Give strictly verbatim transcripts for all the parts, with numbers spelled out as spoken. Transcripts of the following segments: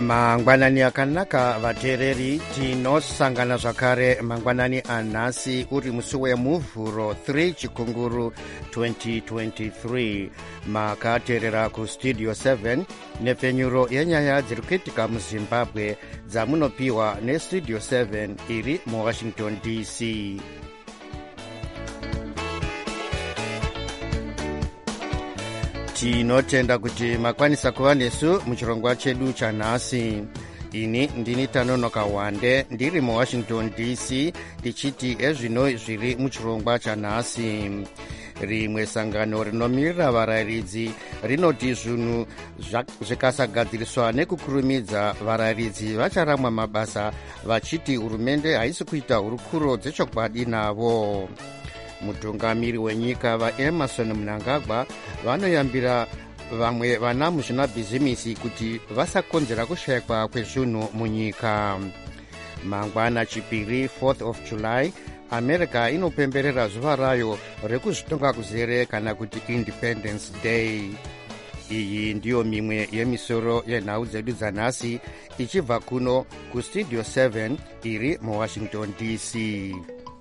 mangwanani akanaka vateereri, tinosangana zvakare mangwanani anhasi uri musi wemuvhuro three chikunguru twenty twenty-three. makateerera kustudio seven nepfenyuro yenyaya dziri kuitika muzimbabwe dzamunopiwa nestudio seven iri muwashington D C. tinotenda kuti makwanisa kuva nesu muchirongwa chedu chanhasi. ini ndini Tanonoka Wande ndiri muwashington D C tichiti ezvino zviri muchirongwa chanhasi. rimwe sangano rinomirira varayiridzi rinoti zvinhu zvikasagadziriswa nekukurumidza varayiridzi vacharamwa mabasa, vachiti hurumende haisi kuita hurukuro dzechokwadi navo. mutungamiri wenyika vaEmerson Mnangagwa vanoyambira vamwe vana muzvinabhizimisi kuti vasakonzera kushayikwa kwezvinhu munyika. mangwana chipiri fourth of July, America inopemberera zuva rayo rekuzvitonga kuzere kana kuti Independence Day. iyi ndiyo mimwe yemisoro yenhau dzedu dzanhasi ichibva kuno kustudio seven iri muwashington D C.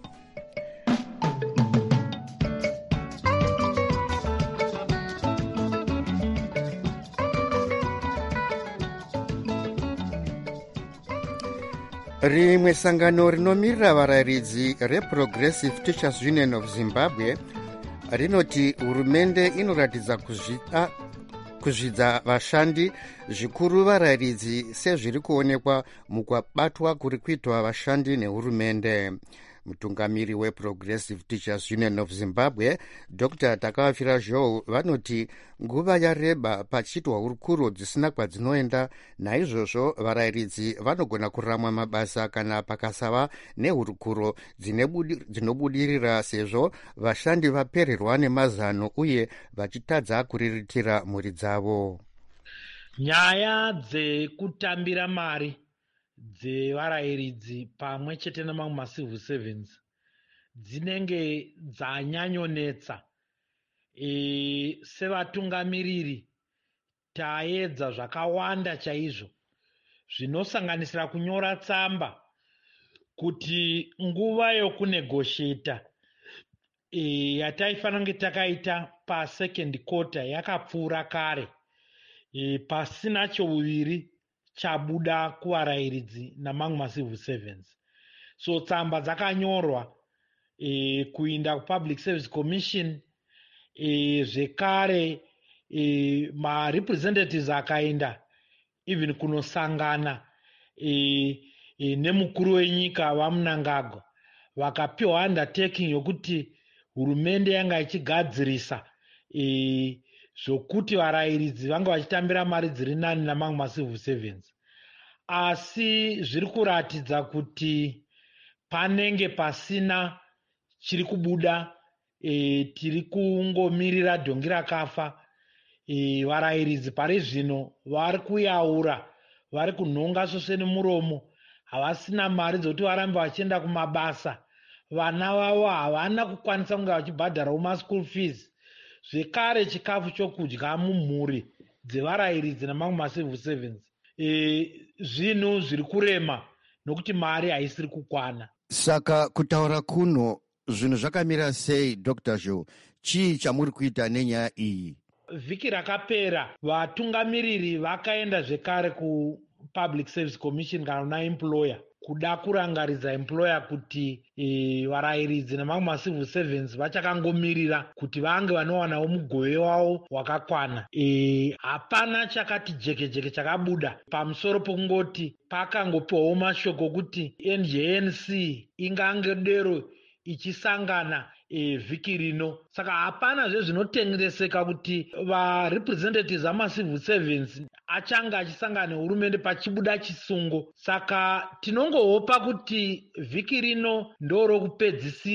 rimwe sangano rinomirira varayiridzi reProgressive Teachers Union of Zimbabwe rinoti hurumende inoratidza kuzvida kuzvidza vashandi zvikuru varayiridzi sezviri kuonekwa mukubatwa kuri kuitwa vashandi nehurumende. mutungamiri weProgressive Teachers Union of Zimbabwe Doctor Takavafira Joe vanoti nguva yareba pachiitwa hurukuro dzisina kwadzinoenda, naizvozvo varayiridzi vanogona kuramwa mabasa kana pakasava nehurukuro dzinobudirira, sezvo vashandi vapererwa nemazano uye vachitadza kuriritira mhuri dzavo. nyaya dzekutambira mari dzevarayiridzi pamwe chete nemamwe macivil servants dzinenge dzanyanyonetsa. e, sevatungamiriri taedza zvakawanda chaizvo zvinosanganisira kunyora tsamba kuti nguva yokunegosheta e, yataifanira kunge takaita pasecond quarter yakapfuura kare, e, pasina chouviri chabuda kuvarayiridzi namamwe macivil servants. so tsamba dzakanyorwa e, kuinda kupublic service commission, e, zvekare e, marepresentatives akaenda even kunosangana e, e, nemukuru wenyika vaMnangagwa, vakapiwa undertaking yokuti hurumende yanga ichigadzirisa e, zvokuti varayiridzi vanga vachitambira mari dziri nani namamwe macivil servants. asi zviri kuratidza kuti panenge pasina chiri kubuda. e, tiri kungomirira dhongi rakafa. e, varayiridzi pari zvino vari kuyaura, vari kunhonga svosve nemuromo, havasina mari dzokuti varambe vachienda kumabasa. vana vavo havana kukwanisa kunge vachibhadharawo maschool fees. zvekare chikafu chokudya mumhuri dzevarayiridzi namamwe macivil servants, e, zvinhu zviri kurema nokuti mari haisiri kukwana. saka kutaura kuno zvinhu zvakamira sei Doctor Joe? chii chamuri kuita nenyaya iyi? vhiki rakapera vatungamiriri vakaenda zvekare kupublic service commission kana kuna employer kuda kurangaridza employer kuti e, varayiridzi namamwe macivil servants vachakangomirira kuti vange vanowanawo mugove wavo wakakwana. e, hapana chakati jeke jeke chakabuda pamusoro pokungoti pakangopiwawo mashoko kuti N J N C ingangodero ichisangana e, vhiki rino. saka hapana zvezvinotengereseka kuti varepresentatives vamacivil servants achanga achisangana nehurumende pachibuda chisungo. saka tinongohopa kuti vhiki rino ndorokupedzisira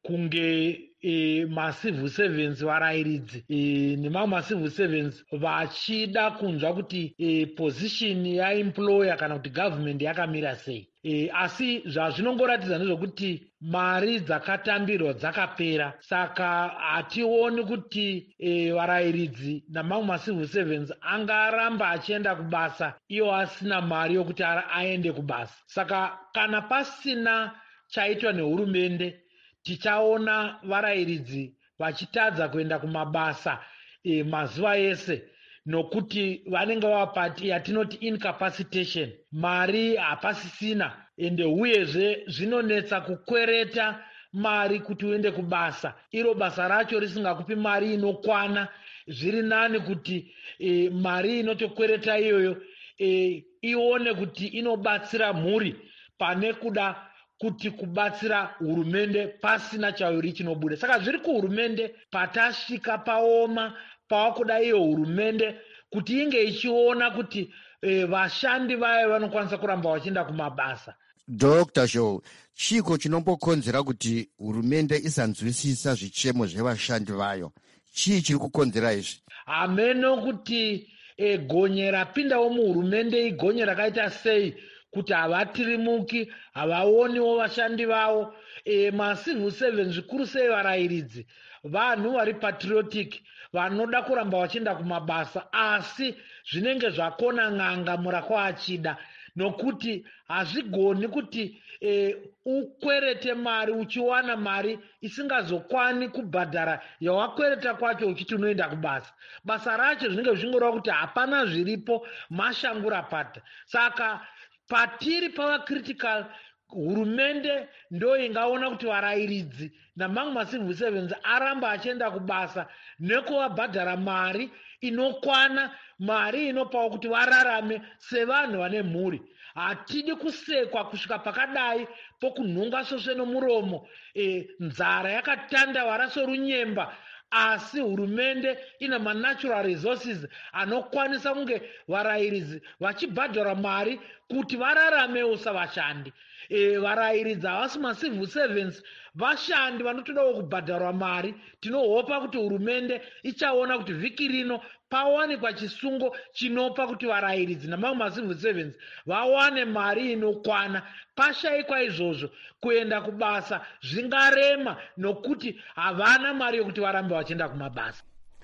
kunge E, macivil servants varayiridzi e, nemamwe macivil servants vachida kunzwa kuti e, position yaemployer kana kuti government yakamira sei. E, asi zvazvinongoratidza ndezvokuti mari dzakatambirwa dzakapera, saka hationi kuti e, varayiridzi namamwe macivil servants angaramba achienda kubasa iyo asina mari yokuti aende kubasa. Saka kana pasina chaitwa nehurumende, tichaona varayiridzi vachitadza kuenda kumabasa e, mazuva ese, nokuti vanenge vapati yatinoti incapacitation, mari hapasisina, ende uyezve zvinonetsa kukwereta mari kuti uende kubasa, iro basa racho risingakupi mari inokwana. Zviri nani kuti e, mari inotokwereta iyoyo e, ione kuti inobatsira mhuri pane kuda kuti kubatsira hurumende pasina chauri chinobuda. Saka zviri kuhurumende patasvika paoma pavakuda iyo hurumende kuti inge ichiona kuti e, vashandi vayo vanokwanisa kuramba vachienda kumabasa. Doctor Joe, chiko chinombokonzera kuti hurumende isanzwisisa zvichemo zvevashandi vayo? Chii chiri kukonzera izvi? Hameno kuti e, gonye rapindawo muhurumende igonye rakaita sei kuti havatirimuki, havaoniwo vashandi vavo. E, macivil servants zvikuru sei varayiridzi vanhu vari patriotic, vanoda kuramba vachienda kumabasa, asi zvinenge zvakona n'anga murakwa achida, nokuti hazvigoni kuti e, ukwerete mari uchiwana mari isingazokwani kubhadhara yawakwereta kwacho uchiti unoenda kubasa. Basa racho zvinenge zvingoreva kuti hapana zviripo, mashangura pata. Saka patiri pava critical, hurumende ndo ingaona kuti varayiridzi namamwe macivil servants aramba achienda kubasa nekuvabhadhara mari inokwana, mari inopawo kuti vararame sevanhu vane mhuri. Hatidi kusekwa kusvika pakadai pokunhunga sosve nomuromo, e, nzara yakatanda vara sorunyemba, asi hurumende ina manatural resources anokwanisa kunge varayiridzi vachibhadhara mari kuti vararamewo savashandi. E, varayiridzi havasi macivil servants, vashandi vanotodawo kubhadharwa mari. Tinohopa kuti hurumende ichaona kuti vhiki rino pawanikwa chisungo chinopa kuti varayiridzi namamwe macivil servants vawane mari inokwana. Pashayikwa izvozvo kuenda kubasa zvingarema, nokuti havana mari yokuti varambe vachienda kumabasa.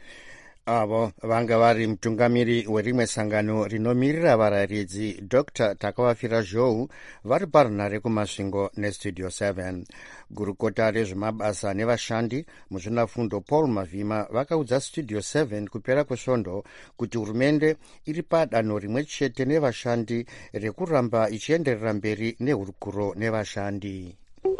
Avo vanga vari mutungamiri werimwe sangano rinomirira varayiridzi Doctor Takavafira Joe vari parunhare kumasvingo nestudio seven. Gurukota rezvemabasa nevashandi muzvinafundo Paul Mavhima vakaudza studio seven kupera kwesvondo kuti hurumende iri padanho rimwe chete nevashandi rekuramba ichienderera mberi nehurukuro nevashandi.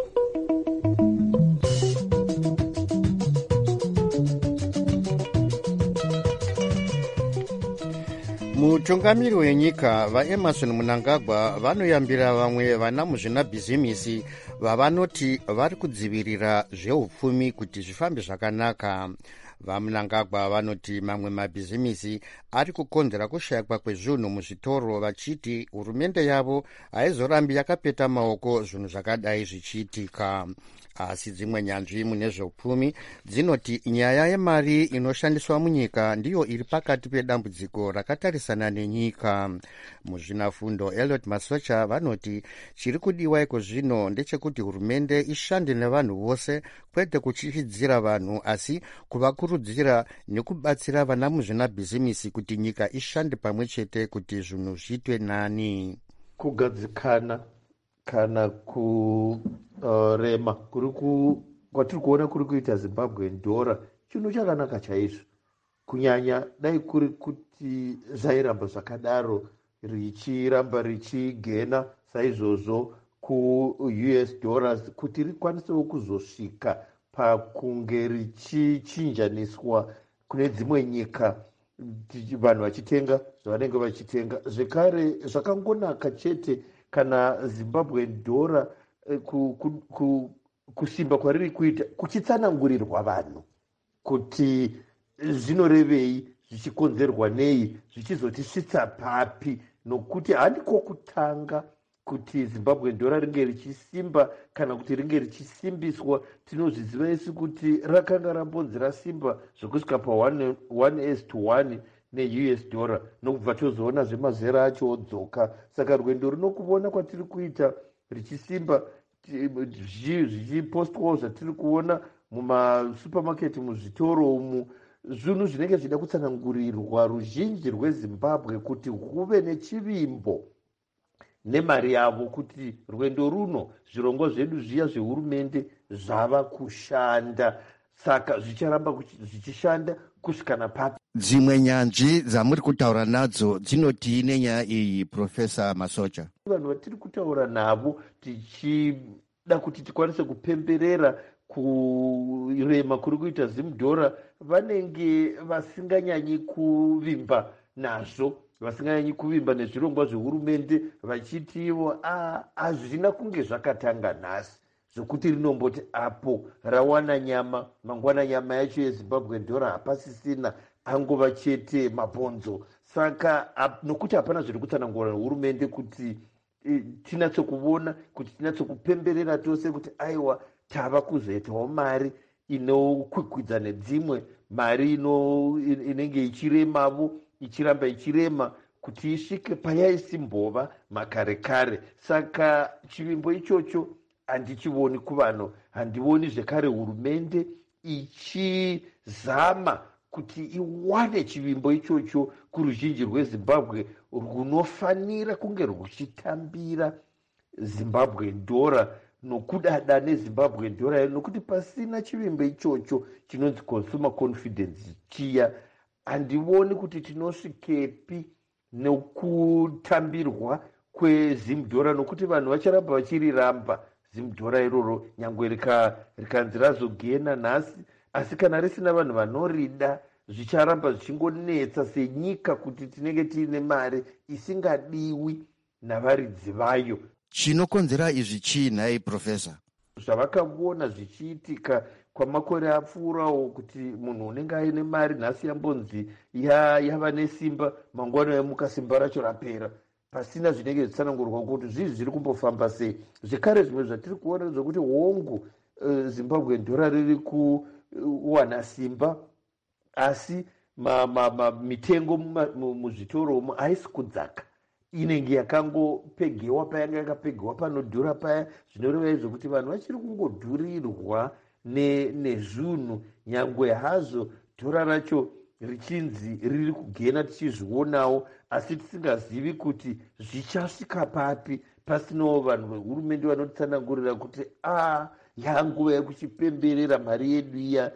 Mutungamiri wenyika vaEmerson Mnangagwa vanoyambira vamwe vana muzvinabhizimisi vavanoti vari kudzivirira zveupfumi kuti zvifambe zvakanaka. VaMnangagwa vanoti mamwe mabhizimisi ari kukonzera kushayikwa kwezvinhu muzvitoro, vachiti hurumende yavo haizorambi yakapeta maoko zvinhu zvakadai zvichiitika. Asi dzimwe nyanzvi mune zveupfumi dzinoti nyaya yemari inoshandiswa munyika ndiyo iri pakati pedambudziko rakatarisana nenyika. Muzvinafundo Elliot Masocha vanoti chiri kudiwa iko zvino ndechekuti hurumende ishande nevanhu vose, kwete kuchichidzira vanhu asi kuvakurudzira nekubatsira vana muzvinabhizimisi kuti nyika ishande pamwe chete kuti zvinhu zviitwe nani. Kugadzikana kana kurema uh, kuri kwatiri kuona kuri kuita Zimbabwe ndora chinhu chakanaka chaizvo, kunyanya dai kuri kuti zvairamba zvakadaro richiramba richigena saizvozvo ku-U S dollars kuti rikwanisewo kuzosvika pakunge richichinjaniswa kune dzimwe nyika, vanhu vachitenga zvavanenge vachitenga. Zvekare zvakangonaka chete kana Zimbabwe ndora ku, ku, ku, kusimba kwariri kuita kuchitsanangurirwa vanhu kuti zvinorevei, zvichikonzerwa nei, zvichizotisvitsa papi, nokuti handiko kutanga kuti Zimbabwe dhora ringe richisimba kana kuti ringe richisimbiswa. Tinozviziva isu kuti rakanga rambonzi rasimba zvokusvika pa one s to one ne-U S dollar, nokubva tozoona zvemazera acho odzoka. Saka rwendo runokuvona kwatiri kuita richisimba zvichipostwawo zvatiri kuona mumasupermarket, muzvitoro umu, zvinhu zvinenge zvida kutsanangurirwa ruzhinji rweZimbabwe kuti huve nechivimbo nemari yavo, kuti rwendo runo zvirongwa zvedu zviya zvehurumende zvava kushanda, saka zvicharamba zvichishanda kusvika napapi. Dzimwe nyanzvi dzamuri kutaura nadzo dzinoti nenyaya iyi, Profesa Masocha? Vanhu vatiri kutaura navo tichida kuti tikwanise kupemberera kurema kuri kuita zimudhora vanenge vasinganyanyi kuvimba nazvo, vasinganyanyi kuvimba nezvirongwa zvehurumende, vachitiwo hazvina kunge zvakatanga nhasi, zvokuti rinomboti apo rawana nyama mangwana nyama yacho yeZimbabwe dhora hapasisina, angova chete mabhonzo. Saka nokuti hapana zviri kutsanangura hurumende kuti tinatsokuona, kuti tinatsokupemberera tose kuti aiwa tava kuzoitawo mari inokwikwidza nedzimwe, mari inenge ichiremavo ichiramba ichirema kuti isvike payaisimbova makare kare. Saka chivimbo ichocho handichioni kuvanhu, handioni zvekare hurumende ichizama kuti iwane chivimbo ichocho kuruzhinji rweZimbabwe runofanira kunge ruchitambira Zimbabwe dhora nokudada neZimbabwe dhora, nokuti pasina chivimbo ichocho chinonzi consumer confidence chiya, handioni kuti tinosvikepi nekutambirwa kwezimudhora, nokuti vanhu vacharamba vachiriramba zimudhora iroro nyangwe rikanzi razogena nhasi, asi kana risina vanhu vanorida zvicharamba zvichingonetsa senyika kuti tinenge tiine mari isingadiwi navaridzi vayo. Chinokonzera izvi chiinai, Profesa? Zvavakaona zvichiitika kwamakore apfuurawo, kuti munhu unenge aine mari nhasi yambonzi yava nesimba, mangwana yamuka simba racho rapera, pasina zvinenge zvitsanangurwa kuti zvizvi zviri kumbofamba sei. Zvekare zvimwe zvatiri kuona zvokuti hongu uh, Zimbabwe dhora riri kuwana simba, asi ma, ma, ma, mitengo muzvitoro umu haisi kudzaka, inenge yakangopegewa payanga yakapegewa panodhura paya, zvinoreva izvo kuti vanhu vachiri kungodhurirwa nezvinhu, nyangwe hazvo dhora racho richinzi riri kugena tichizvionawo, asi tisingazivi kuti zvichasvika papi pasinawo vanhu vehurumende vanotsanangurira kuti a yanguva yekuchipemberera mari yedu iya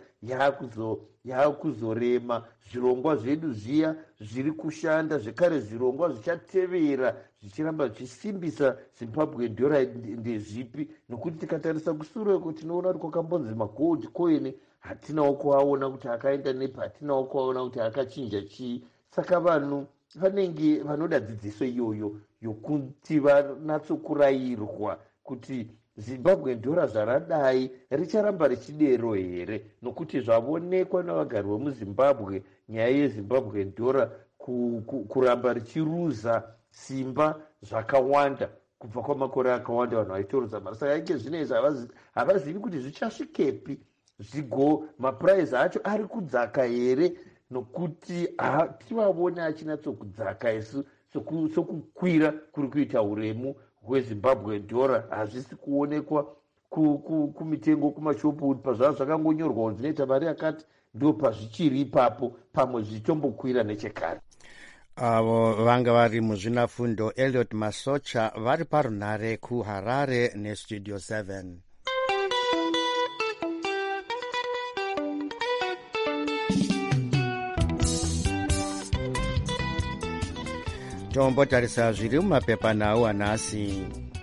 yaakuzorema, zvirongwa zvedu zviya zviri kushanda, zvekare zvirongwa zvichatevera zvichiramba zvichisimbisa Zimbabwe dhora ndezvipi, nokuti tikatarisa kusureko tinoona kuti kwakambonzi magold coin hatinawo kuaona kuti akaenda nepa, hatinawo kuaona kuti akachinja chii. Saka vanhu vanenge vanoda dzidziso iyoyo yokuti vanatsokurayirwa kuti Zimbabwe dhora zvaradai richaramba richidero here, nokuti zvavonekwa navagari vemuZimbabwe nyaya yeZimbabwe dhora ku, ku, kuramba richiruza simba zvakawanda kubva kwamakore akawanda vanhu vaitorodza mari. Saka ike zvinezvi havazivi kuti zvichasvikepi, zvigo mapuraizi acho ari kudzaka here, nokuti hativavone achinatsokudzaka isu sokukwira kuri kuita uremu hweZimbabwe dhora hazvisi kuonekwa kumitengo kumashopu, pazvava zvakangonyorwa zvinoita mari yakati, ndo pazvichiri ipapo, pamwe zvichitombokwira nechekare. Avo vanga vari muzvinafundo Elliot Masocha vari parunhare kuHarare neStudio seven. Tombotarisa zviri mumapepanhau anhasi.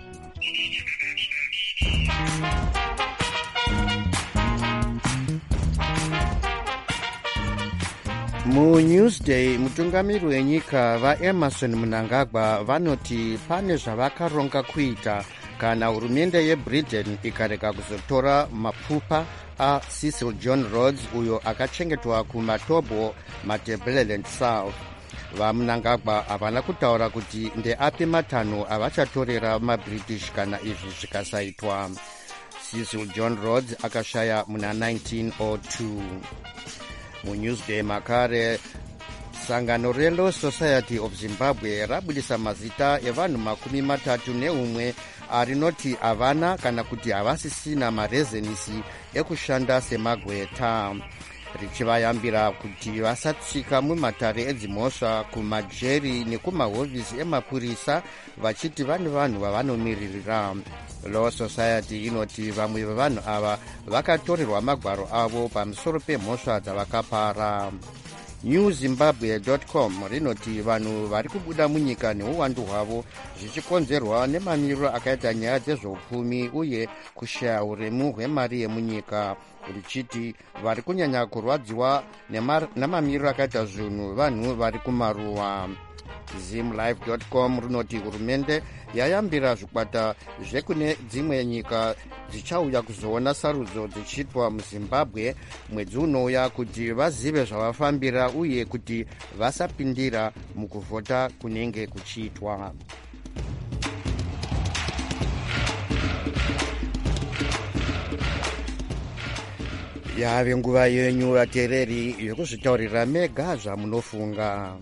MuNewsday mutungamiri wenyika vaEmerson Mnangagwa vanoti pane zvavakaronga kuita kana hurumende yeBritain ikarega kuzotora mapfupa aCecil John Rhodes uyo akachengetwa kuMatobo, Matabeleland South. vamunangagwa havana kutaura kuti ndeapi matanho avachatorera mabritish kana izvi zvikasaitwa. Cecil John Rhodes akashaya muna nineteen oh two. Munewsday makare sangano reLaw Society of Zimbabwe rabudisa mazita evanhu makumi matatu neumwe arinoti havana kana kuti havasisina marezenisi ekushanda semagweta, richivayambira kuti vasatsika mumatare edzimhosva, kumajeri nekumahofisi emapurisa, vachiti vane vanhu vavanomiririra. Law Society inoti vamwe vevanhu ava vakatorerwa magwaro avo pamusoro pemhosva dzavakapara. new zimbabwe dot com rinoti vanhu vari kubuda munyika neuwandu hwavo zvichikonzerwa nemamiriro akaita nyaya dzezveupfumi uye kushaya uremu hwemari yemunyika, richiti vari kunyanya kurwadziwa nemamiriro akaita zvinhu vanhu vari kumaruwa. zimlife dot com rinoti hurumende yayambira zvikwata zvekune dzimwe nyika dzichauya kuzoona sarudzo dzichiitwa muzimbabwe mwedzi unouya kuti vazive zvavafambira uye kuti vasapindira mukuvhota kunenge kuchiitwa. yave nguva yenyu vateereri yekuzvitaurira mega zvamunofunga.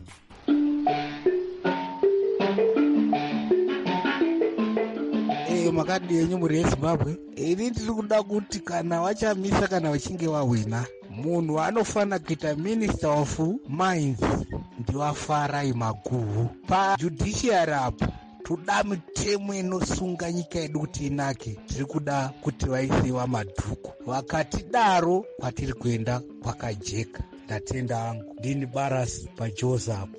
makadi yenyu muri yezimbabwe. Ini ndiri kuda kuti kana vachamisa kana vachinge vahwina, munhu anofana kuita minister of mines ndivafarai Maguhu. Pajudiciary apo toda mitemo inosunga nyika yedu kuti inake. Tiri kuda kuti vaisiwa madhuku, vakatidaro kwatiri kuenda kwakajeka. Ndatenda hangu ndini Barasi paJoza apo.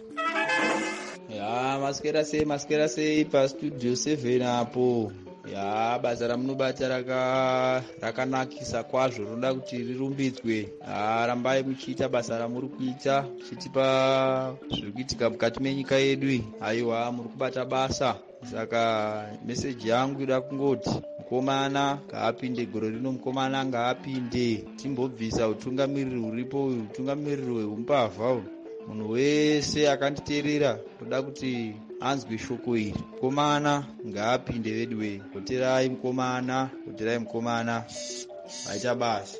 Ya maskera sei maskera sei pa studio seven apo. Ya basa ramunobata raka rakanakisa kwazvo, roda kuti rirumbidzwe. Ah, rambai muchiita basa ramuri kuita, muchitipa zviri kuitika mukati menyika yedu. Aiwa, muri kubata basa. Saka meseji yangu ida kungoti mukomana ngaapinde goro rino, mukomana ngaapinde, timbobvisa utungamiriri uripo, utungamiriri hweumbavha. Munhu wese akanditeerera toda kuti anzwe shoko iri. Mukomana ngaapinde vedwe. Koterai mukomana, koterai mukomana, vaita basa.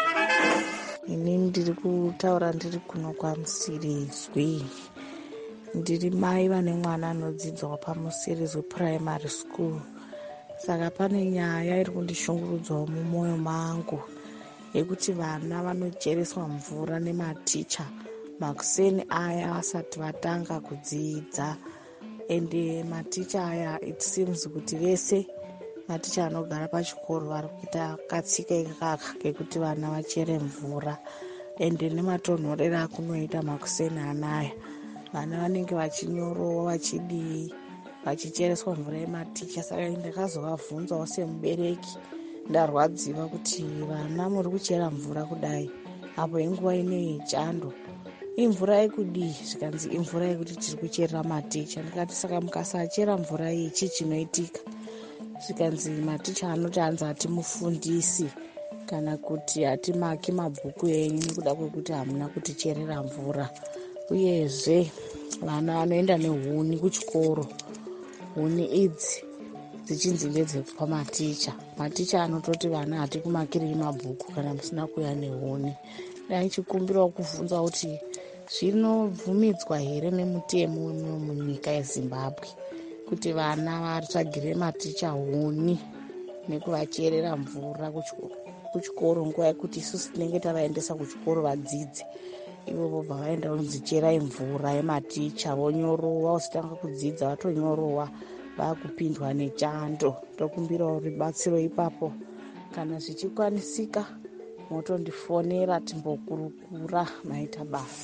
Ini ndiri kutaura ndiri kuno kwaMusirizwi. Ndiri mai vane mwana anodzidzwa paMusirizwi primary school. Saka pane nyaya iri kundishungurudzawo mumwoyo mangu yekuti vana vanochereswa mvura nematicha makuseni aya vasati vatanga kudzidza. Ende maticha aya it seems kuti vese maticha anogara pachikoro vari kuita katsika ikaka kekuti vana vachere mvura. Ende nematonhorera akunoita makuseni anaya, vana vanenge vachinyorowa vachidii vachichereswa mvura yematicha. Saka ndakazovabvunzawo semubereki, ndarwadziwa kuti vana muri kuchera mvura kudai apo inguva ine yechando, imvura yekudii? Zvikanzi imvura yekuti tiri kucherera maticha. Ndikati saka mukasachera mvura iyi chii chinoitika? Zvikanzi maticha anoti anzi hatimufundisi kana kuti hatimaki mabhuku enyu nekuda kwekuti hamuna kuticherera mvura. Uyezve vana vanoenda nehuni kuchikoro, huni idzi dzichinzi ndedzekupa maticha. Maticha anototi vana hatikumakirei mabhuku kana musina kuya nehuni. Ndaichikumbirawo kubvunza kuti zvinobvumidzwa here nemutemo munyika yeZimbabwe kuti vana vatsvagire maticha huni nekuvacherera mvura kuchikoro nguva yekuti isusu tinenge tavaendesa kuchikoro vadzidzi, ivo vobva vaenda kunzicherai mvura yematicha, vonyorowa, usitanga kudzidza vatonyorowa, vakupindwa nechando. Tokumbirawo ribatsiro ipapo, kana zvichikwanisika motondifonera timbokurukura maita basa.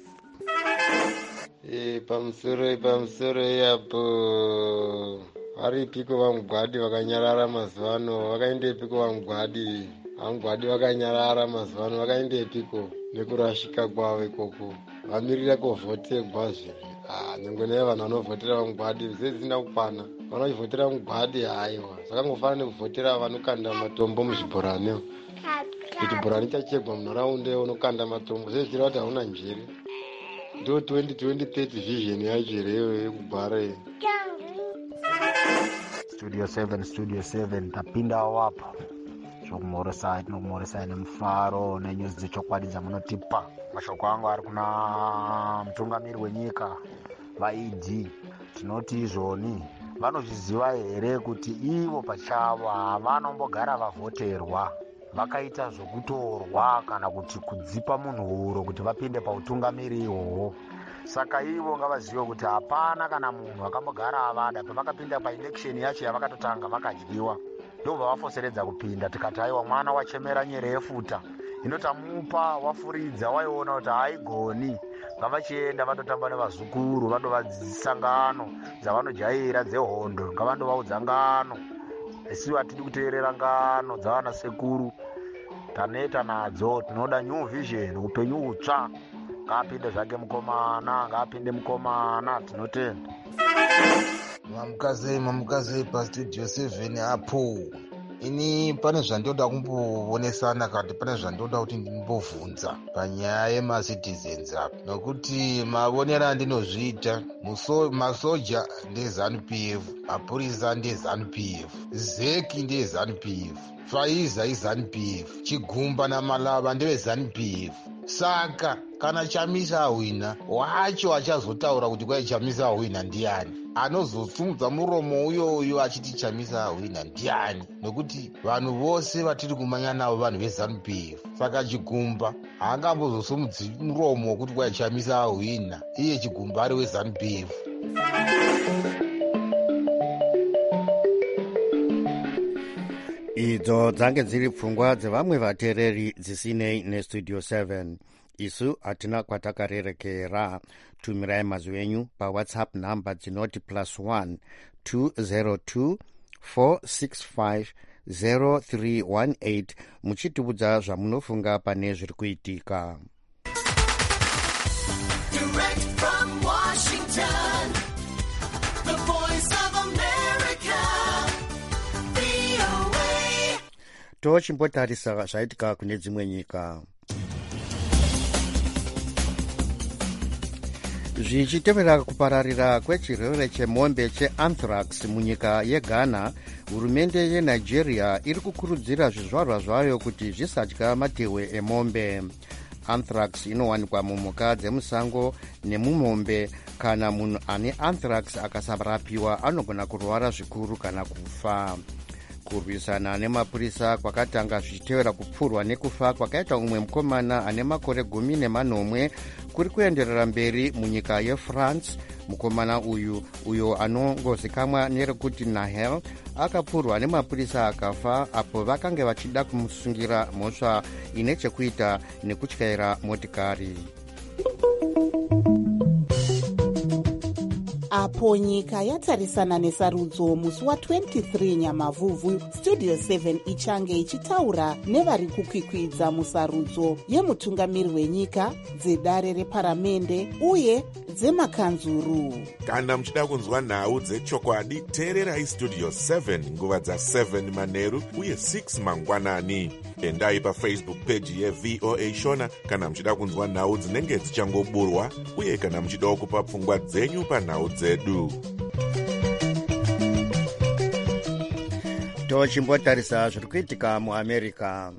E, pamusoro pamusoro yapo varipiko vamugwadi vakanyarara mazuva ano? Vakaendepiko vamugwadi? Vamugwadi vakanyarara mazuva ano, vakaendepiko nekurashika kwavo ikoko? Vamirira kuvhotegwa zviri. Ah, nyangwe naivo vanhu vanovhotera vamugwadi zvezina kukwana, vanovhotera mugwadi. Haiwa, zvakangofanira nekuvhotera vanokanda matombo muzvibhorani, kuti bhorani chachegwa munharaunda unokanda matombo. Zvezvira kuti hauna njere. ndo twenty twenty thirty vision yacho ireyo yekubhara iyi. Studio seven, Studio seven, tapinda wapo zvokumhoresai tinokumhoresai nemufaro nenyuzi dzechokwadi dzamunotipa. Mashoko angu ari kuna mutungamiri wenyika vaid, tinoti izvoni vanozviziva here kuti ivo pachavo havanombogara vavhoterwa vakaita zvokutorwa kana kuti kudzipa munhu huro kuti vapinde pautungamiri ihwohwo. Saka ivo ngavazive kuti hapana kana munhu akambogara avada pavakapinda paelection yacho yavakatotanga vakadyiwa ndobva vafoseredza kupinda. Tikati aiwa mwana wachemera nyere yefuta inotamupa wafuridza waiona kuti haigoni, ngavachienda vandotamba nevazukuru vandovadzidzisa ngano dzavanojaira dzehondo, ngavandovaudza ngano. Isi hatidi kuteerera ngano dzavana sekuru, taneta nadzo. Tinoda new vision, upenyu hutsva. Ngapinde zvake mukomana, ngapinde mukomana, tinotenda. Mamukazei, mamukazei pastudio seven apo. Ini pane zvandoda kumbovonesana kati pane zvandoda kuti ndimbovhunza panyaya yemacitizens apa. Nokuti mavonera andinozviita, masoja ndezanu P F, mapurisa ndezanu P F, zeki ndezanu P F, Faiza izanu P F, Chigumba naMalava ndevezanu P F. Saka kana Chamisa awina wacho achazotaura kuti kwai Chamisa awina ndiani, anozosumudza muromo uyoyo achiti Chamisa awina ndiani, nokuti vanhu vose vatiri kumanya navo vanhu vezanu P F. Saka Chigumba haangambozosumudzi muromo wekuti kwai Chamisa awina, iye Chigumba ari wezanu P F. idzo dzange dziri pfungwa dzevamwe vateereri dzisinei nestudio seven. Isu hatina kwatakarerekera. Tumirai mazwi enyu pawhatsapp namba dzinoti plus one two zero two four six five zero three one eight muchitiudza zvamunofunga pane zviri kuitika. Direct from Washington, the voice of America, V O A. Tochimbotarisa zvaitika kune dzimwe nyika. Zvichitevera kupararira kwechirwere chemombe cheanthrax munyika yeGhana, hurumende yeNigeria iri kukurudzira zvizvarwa zvayo kuti zvisadya matehwe emombe. Anthrax inowanikwa mumhuka dzemusango nemumombe. Kana munhu ane anthrax akasarapiwa anogona kurwara zvikuru kana kufa. Kurwisana nemapurisa kwakatanga zvichitevera kupfurwa nekufa kwakaita umwe mukomana ane makore gumi nemanomwe kuri kuenderera mberi munyika yeFrance. Mukomana uyu uyo anongozikamwa nerekuti Nahel akapfurwa nemapurisa akafa apo vakange vachida kumusungira mhosva ine chekuita nekutyaira motikari. Apo nyika yatarisana nesarudzo musi wa23 Nyamavhuvhu, Studio seven ichange ichitaura nevari kukwikwidza musarudzo yemutungamiri wenyika, dzedare reparamende uye dzemakanzuru. Kana muchida kunzwa nhau dzechokwadi, teererai Studio seven nguva dza seven manheru uye six mangwanani. Endai pafacebook page yeV O A Shona kana muchida kunzwa nhau dzinenge dzichangoburwa uye kana muchida kupa pfungwa dzenyu panhau dzedu. Tochimbotarisa zviri kuitika muAmerica.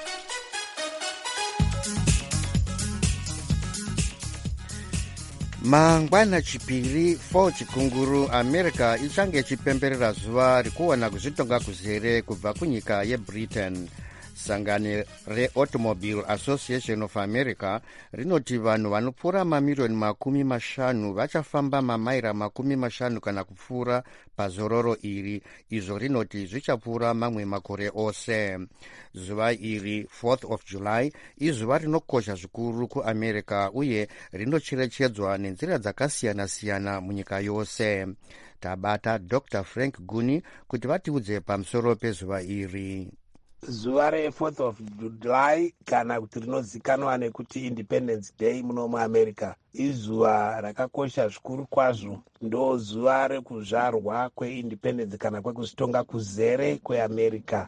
Mangwana chipiri four chikunguru, America ichange ichipemberera zuva rekuwana kuzvitonga kuzere kubva kunyika yeBritain. Sangano reAutomobile Association of America rinoti vanhu vanopfuura mamiliyoni makumi mashanu vachafamba mamaira makumi mashanu kana kupfuura pazororo iri. Izvo rinoti zvichapfuura mamwe makore ose. Zuva iri fourth of July izuva rinokosha zvikuru kuAmerica uye rinocherechedzwa nenzira dzakasiyana-siyana munyika yose. Tabata Doctor Frank Guni kuti vatiudze pamusoro pezuva iri. Zuva re-fourth of July kana kuti rinozikanwa nekuti Independence Day muno muAmerica izuva rakakosha zvikuru kwazvo. Ndo zuva rekuzvarwa kweindependence kana kwekuzvitonga kuzere kweAmerica.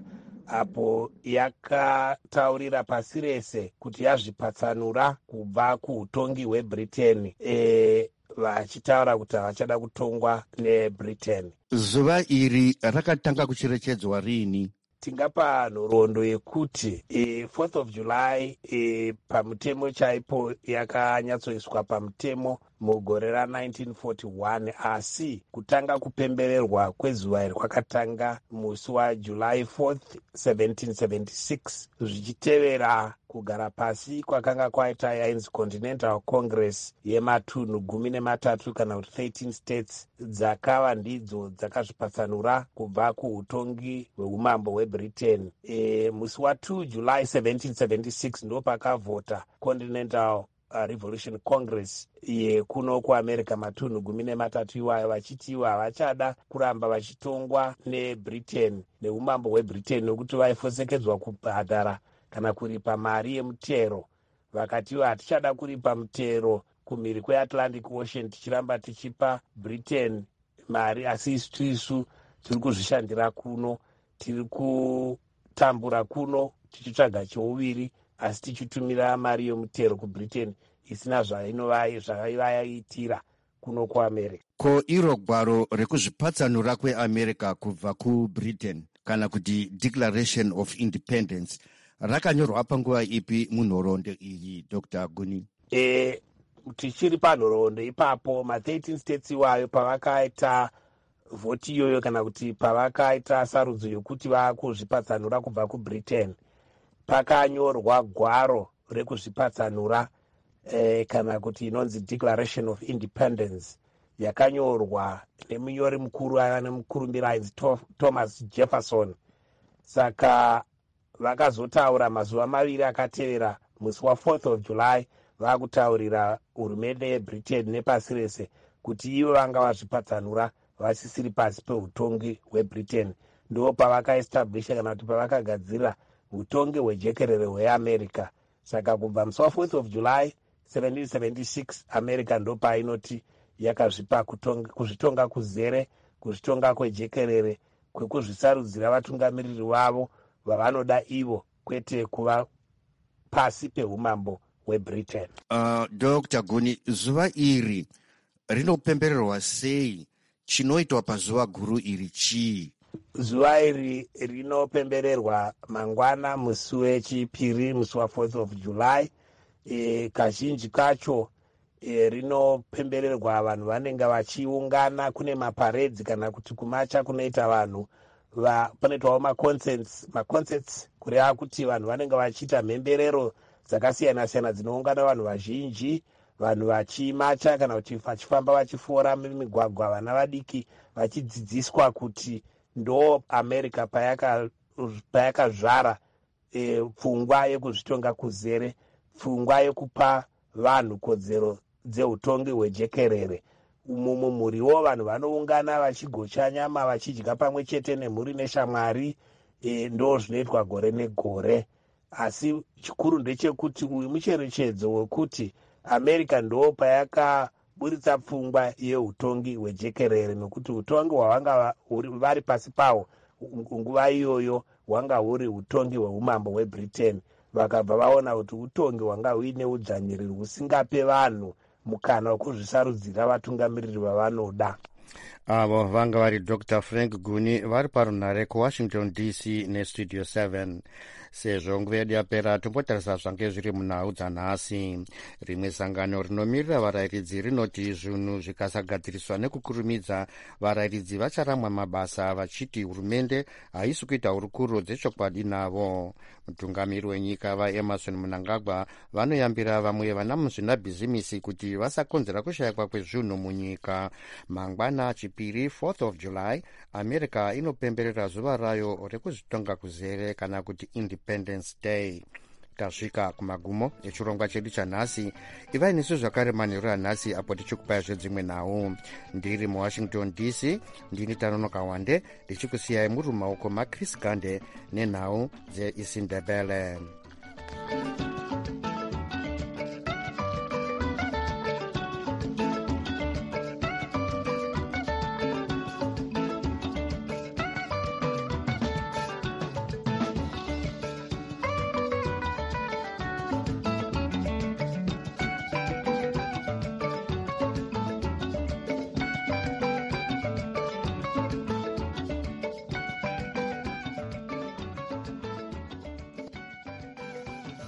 apo yakataurira pasi rese kuti yazvipatsanura kubva kuutongi hwebritain e, vachitaura kuti havachada kutongwa nebritain. Zuva iri rakatanga kucherechedzwa rini? Tingapa nhoroondo yekuti e, fourth of July e, pamutemo chaipo yakanyatsoiswa pamutemo mugore ra nineteen forty-one, asi kutanga kupembererwa kwezuva iri kwakatanga musi waJuly fourth seventeen seventy-six, zvichitevera kugara pasi kwakanga kwaita yainzi Continental Congress yematunhu gumi nematatu kana kuti thirteen states dzakava ndidzo dzakazvipatsanura kubva kuutongi hweumambo hwebritain. E, musi wa2 July seventeen seventy-six ndo pakavhota Continental Uh, Revolution Congress yekuno kuAmerica matunhu gumi nematatu iwayo vachiti ivo havachada kuramba vachitongwa nebritain neumambo hwebritain nokuti vaifosekedzwa kubhadhara kana kuripa mari yemutero. Vakati ivo hatichada kuripa mutero kumhiri kweAtlantic Ocean tichiramba tichipa britain mari, asi isu isu tiri kuzvishandira kuno, tiri kutambura kuno tichitsvaga cheuviri, asi tichitumira mari yomutero kubritain isina zvaivayaitira kuno kuamerica. Ko iro gwaro rekuzvipatsanura kweamerica kubva kubritain kana kuti Declaration of Independence rakanyorwa panguva ipi munhoroondo iyi, Doctor Guni? E, tichiri panhoroondo ipapo ma thirteen states iwayo pavakaita vhoti iyoyo kana kuti pavakaita sarudzo yokuti vakuzvipatsanura kubva kubritain, pakanyorwa gwaro rekuzvipatsanura eh, kana kuti inonzi Declaration of Independence, yakanyorwa nemunyori mukuru nemukurumbira ainzi Thomas Jefferson. Saka vakazotaura mazuva maviri akatevera musi wa fourth of July vakutaurira hurumende yebritain nepasi rese kuti ivo vanga vazvipatsanura vasisiri pasi peutongi hwebritain. Ndo pavakaestablisha kana kuti pavakagadzira utongi hwejekerere hweamerica. Saka kubva musi wa fourth of July seventeen seventy-six America ndo painoti yakazvipa kuzvitonga kuzere, kuzvitonga kwejekerere, kwekuzvisarudzira vatungamiriri vavo vavanoda ivo, kwete kuva pasi peumambo hwebritain. Uh, Doctor Guni, zuva iri rinopembererwa sei? Chinoitwa pazuva guru iri chii? Zuva iri rinopembererwa mangwana musi wechipiri, musi wa fourth of July. E, kazhinji kacho e, rinopembererwa vanhu vanenge vachiungana, kune maparedzi kana kuti kumacha kunoita vanhu va, panoitwawo maconcerts maconcerts kureva kuti vanhu vanenge vachiita mhemberero dzakasiyana siyana dzinoungana vanhu vazhinji, vanhu vachimacha kana kuti vachifamba vachifora mumigwagwa, vana vadiki vachidzidziswa kuti ndo America payakazvara e, pfungwa yekuzvitonga kuzere, pfungwa yekupa vanhu kodzero dzeutongi hwejekerere. Umumu muriwo vanhu vanoungana vachigocha nyama vachidya pamwe chete nemhuri neshamwari, e, ndo zvinoitwa gore negore. Asi chikuru ndechekuti uyu mucherechedzo wekuti America ndo payakaburitsa pfungwa yeutongi hwejekerere, nokuti utongi hwavanga vari pasi pawo nguva iyoyo hwanga huri utongi hweumambo hwebritain. Vakabva vaona kuti utongi hwanga huine udzvanyiriri husingape vanhu mukana wekuzvisarudzira vatungamiriri vavanoda. Avo vanga vari Doctor Frank Guni vari parunhare kuWashington D C nestudio seven. Sezvo nguva yedu yapera, tombotarisa zvange zviri munhau dzanhasi. Rimwe sangano rinomirira varayiridzi rinoti zvinhu zvikasagadziriswa nekukurumidza, varayiridzi vacharamwa mabasa, vachiti hurumende haisi kuita hurukuro dzechokwadi navo. Mutungamiri wenyika vaEmerson Mnangagwa vanoyambira vamwe vana muzvinabhizimisi kuti vasakonzera kushayikwa kwezvinhu munyika. Mangwana chipiri fourth of July, America inopemberera zuva rayo rekuzvitonga kuzere kana kuti Independence Day. Tasvika kumagumo echirongwa chedu chanhasi. Ivai nesu zvakare manheru anhasi apo tichikupai zvedzimwe nhau. Ndiri muWashington D C, ndini Tanonoka Wande, ndichikusiyai muri mumaoko maChris Gande nenhau dzeIsindebele.